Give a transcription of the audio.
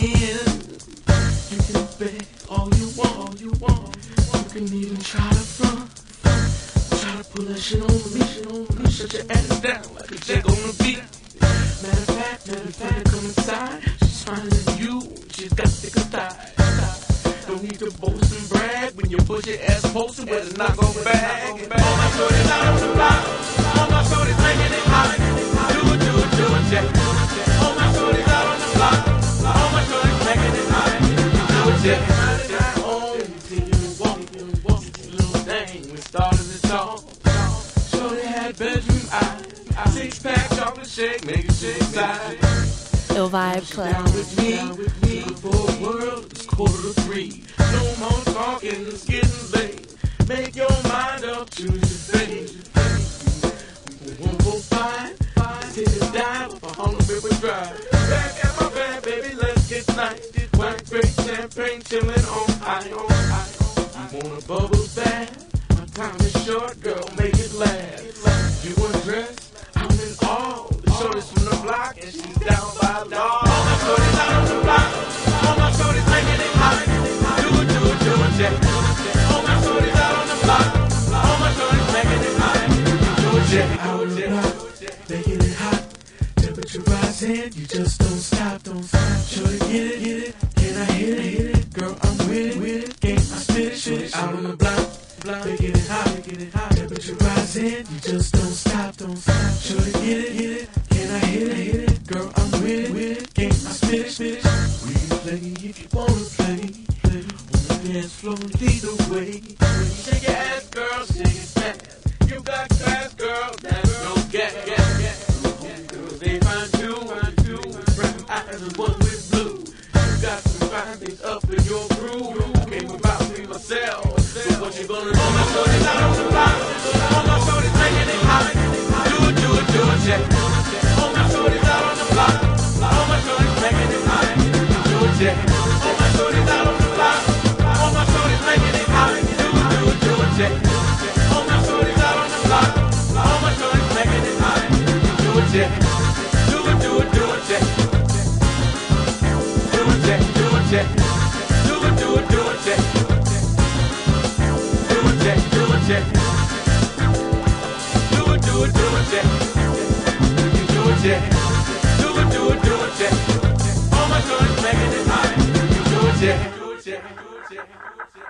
in. You can bet all you want. You can even try to front. Try to pull that shit on me. Shut your ass down like a jack on the beat. Matter of fact, come inside. She's finer than you. She's got thicker thighs. Don't need to boast and brag when you push your ass posted where it's not gon' bag. All my shorties out on the block. All my shorties making it hot. Do it, Jack. All my shorties out on the block. All my shorties making it hot. Do it, Jack. Little thing, we started it all. Shorty had bedroom eyes. 6-pack chocolate shake, make it shake side. Ill Vibe Club. Down with me for a world, it's 2:45. No more talking, it's getting late. Make your mind up, choose your fate. 145, take a dive off a Harlem River Drive. Back at my bed, baby, let's get nice. White grape champagne chillin' on high. You want a bubble bath? My time is short, girl, make it last. You undress, I'm in awe. The shorty's from the block and she's down by law. All my shorties out on the block. All my shorties making it hot. Do it, Jack. All my shorties out on the block. All my shorties making it hot. Do it, Jack. Out on the block, making it hot. Temperature rising, you just don't stop. Shorty, get it. Can I hit it? Girl, I'm with it. Game, I spit it. Out on the block, making it hot. Temperature rising, you just don't stop. Shorty, get it. Can I hit it? Girl, I'm with it. Game, I spit it. We can play if you wanna play. On the dance floor, lead the way. Shake your ass, girl, shake it fast. You got class, girl, that's no gas. Girls, they find you. Brown eyes and one with blue. You got some fine things up in your groove. I came about me myself. So what you gonna do? All my shorties out on the block. All my shorties making it hot. Do it, Jack. All my shorties out on the block. All my shorties making it hot. Do it, Jack. All my shorties out on the block. All my shorties making it hot. Do it, Jack. All my shorties out on the block. All my shorties making it hot. Do it, Jack. Do it, Jack. Do it, Jack. Do it, Jack. Do it, Jack. Do it, Jack. Do it, Jack. Do it, Jack. Do it, Jack. All my shorties making it hot. Do it, Jack.